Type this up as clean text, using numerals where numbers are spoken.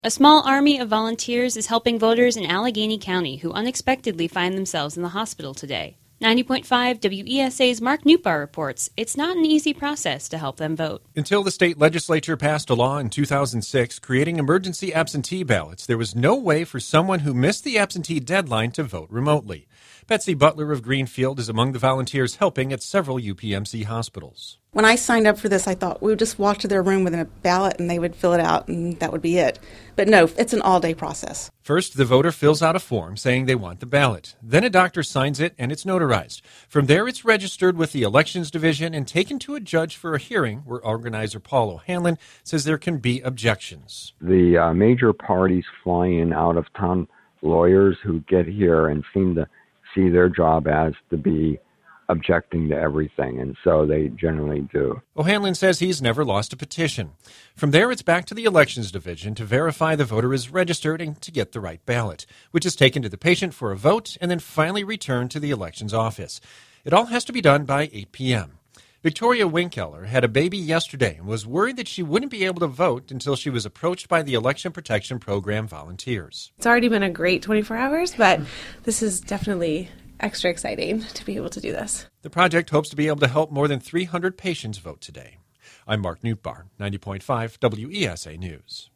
A small army of volunteers is helping voters in Allegheny County who unexpectedly find themselves in the hospital today. 90.5 WESA's Mark Newbar reports it's not an easy process to help them vote. Until the state legislature passed a law in 2006 creating emergency absentee ballots, there was no way for someone who missed the absentee deadline to vote remotely. Betsy Butler of Greenfield is among the volunteers helping at several UPMC hospitals. When I signed up for this, I thought we would just walk to their room with a ballot and they would fill it out and that would be it. But no, it's an all-day process. First, the voter fills out a form saying they want the ballot. Then a doctor signs it and it's notarized. From there, it's registered with the Elections Division and taken to a judge for a hearing where organizer Paul O'Hanlon says there can be objections. The major parties fly in out-of-town lawyers who get here and seem to see their job as to be objecting to everything, and so they generally do. O'Hanlon says he's never lost a petition. From there, it's back to the Elections Division to verify the voter is registered and to get the right ballot, which is taken to the patient for a vote and then finally returned to the elections office. It all has to be done by 8 p.m. Victoria Winkeller had a baby yesterday and was worried that she wouldn't be able to vote until she was approached by the Election Protection Program volunteers. It's already been a great 24 hours, but this is definitely extra exciting to be able to do this. The project hopes to be able to help more than 300 patients vote today. I'm Mark Newbar, 90.5 WESA News.